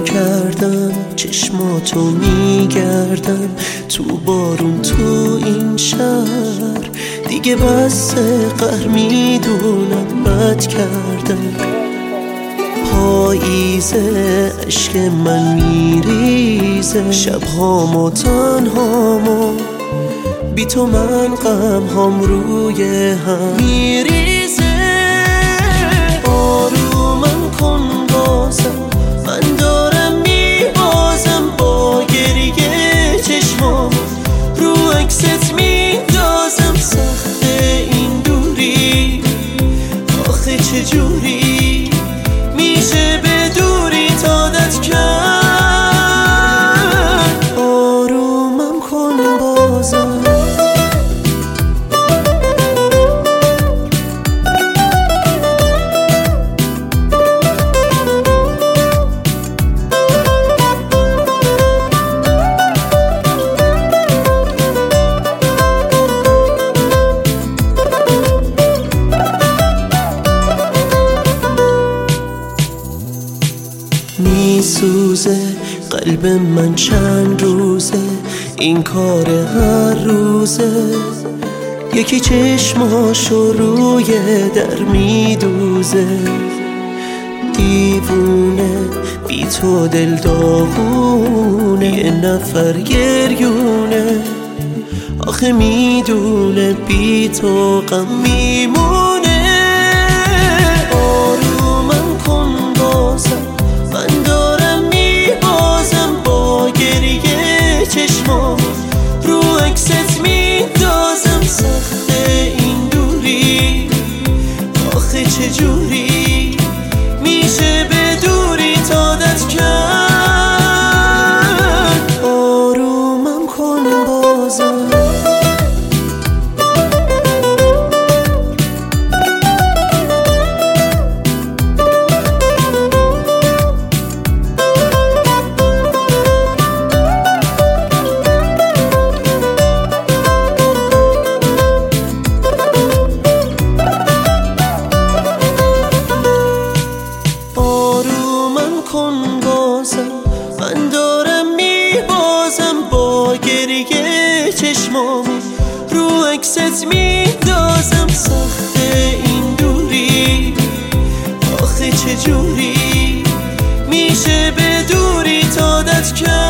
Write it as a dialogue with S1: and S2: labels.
S1: کردم چشماتو میگردم تو بارون تو این شهر دیگه بس قهر میدونم بد کردم پاییزه عشق من میریزه شبهامو تنهامو بی تو من غمهام روی هم میریزه آرومم کن بازم من دارم میبازم با گریه چشمام رو عکست میندازم سخته این دوری آخه چجوری میشه به دوری عادت کرد آرومم کن بازم میسوزه قلب من چند روزه این کار هر روزه یکی چشماشو روی در میدوزه دیوونه بی تو دل داغونه یه نفر گریونه آخه میدونه بی تو غم میمونه آرومم کن بازم من دارم میبازم با گریه چشمام رو عکست میندازم سخته این دوری آخه چجوری میشه به دوری عادت کرد آرومم کن بازم من دارم میبازم با گریه چشمام رو عکست میندازم سخته این دوری آخه چجوری میشه به دوری عادت کرد